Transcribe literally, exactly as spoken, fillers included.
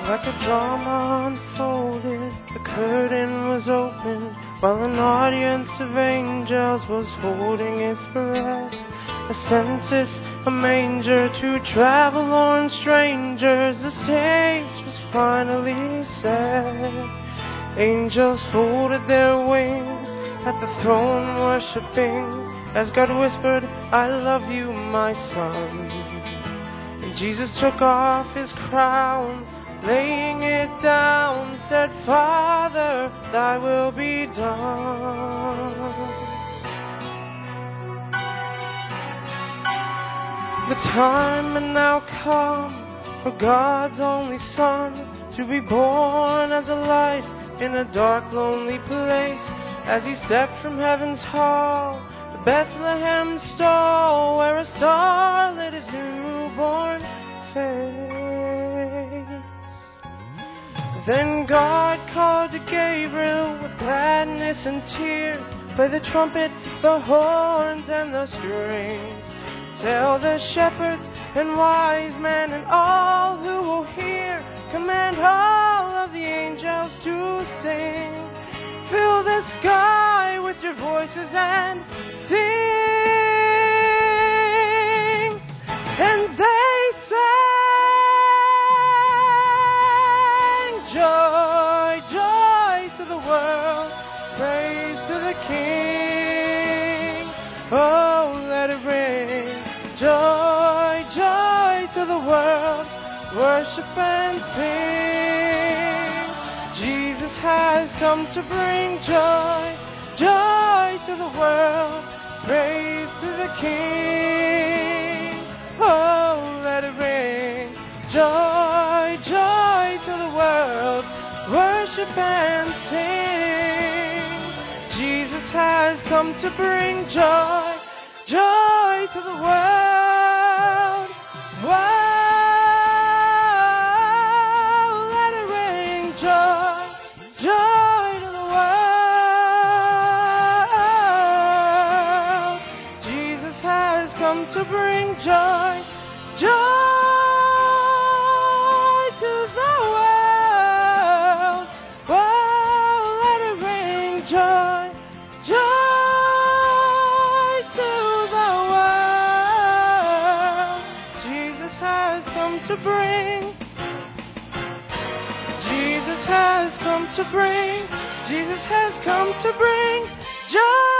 Like a drama unfolded, the curtain was open, while an audience of angels was holding its breath. A census, a manger, two travel-worn strangers. The stage was finally set. Angels folded their wings at the throne, worshiping, as God whispered, "I love you, my son." And Jesus took off his crown, laying it down, said, "Father, thy will be done." The time had now come for God's only Son to be born as a light in a dark, lonely place. As he stepped from heaven's hall, the Bethlehem stall, where a star lit his newborn face. Then God called to Gabriel with gladness and tears, "Play the trumpet, the horns, and the strings. Tell the shepherds and wise men and all who will hear, command all of the angels to sing. Fill the sky with your voices and sing." And they sang, "Joy, joy to the world, praise to the King. Oh, let it ring. Joy, joy to the world, worship and sing. Jesus has come to bring joy, joy to the world, praise to the King. Oh, let it ring. Joy, joy to the world, worship and sing. Jesus has come to bring joy, joy to the world. Whoa, let it ring. Joy, joy to the world. Jesus has come to bring joy, joy to the world. Whoa, let it ring. Joy, joy. To bring, Jesus has come to bring, Jesus has come to bring joy.